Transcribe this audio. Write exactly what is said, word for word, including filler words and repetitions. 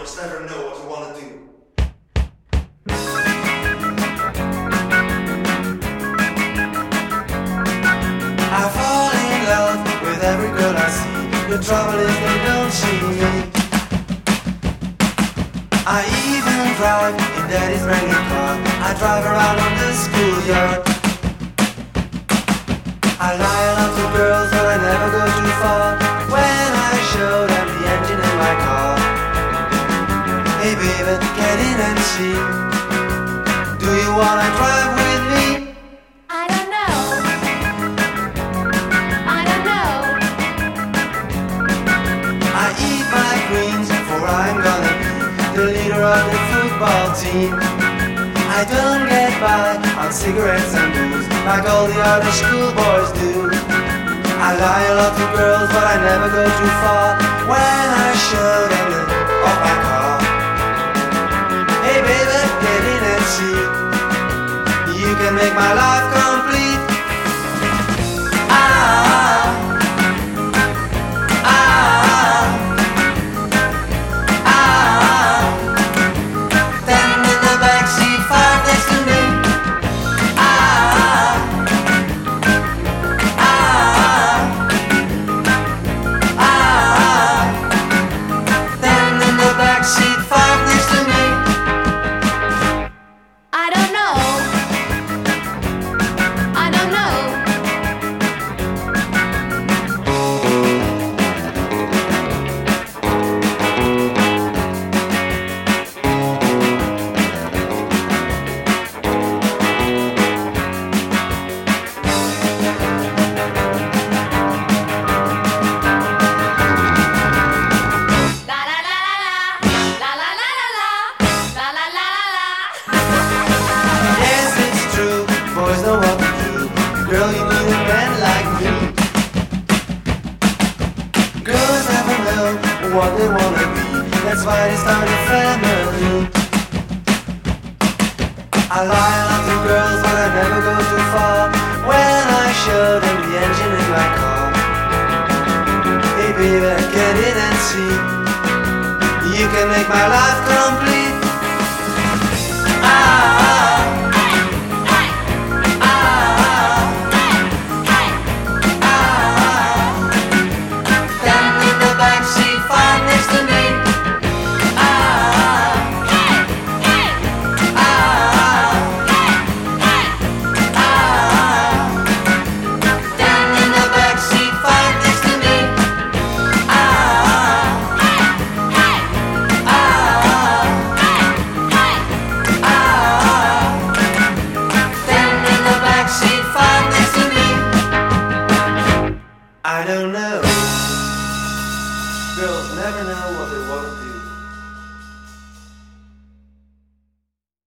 just never know what you wanna do. I fall in love with every girl I see. The trouble is they don't see me. I even drive in daddy's brand new car. I drive around on the schoolyard. I lie a lot to girls, but I never go too far. When I show them the engine in my car. Hey baby, get in and see. Do you wanna drive with me? I don't know. I don't know. I eat my greens, for I'm gonna be the leader of the football team. I don't get by on cigarettes and booze like all the other schoolboys do. I lie a lot to girls, but I never go too far. When I show them the of my car. Hey baby, get in and see. You can make my life complete. Ah, ah, ah. Ten in the backseat, five next to me. Ah, ah, ah. Ten in the backseat, five next to me. I don't know. I don't know. La la la la la la la la la la la la la. Yes, it's true, boys know what to do. Girl, you need a man like me. Girls never know what they wanna be. That's why they start a family. I lie a lot to girls, but I never go too far. When I show them the engine in my car. Hey baby, get in and see. You can make my life complete. Ah, ah, ah. Ten in the backseat, five next to me. Ah, ah, ah. Ten in the backseat, five next to me. Ah, ah, ah. Ten in the backseat, five next to me. I don't know. Girls never know what they want to do.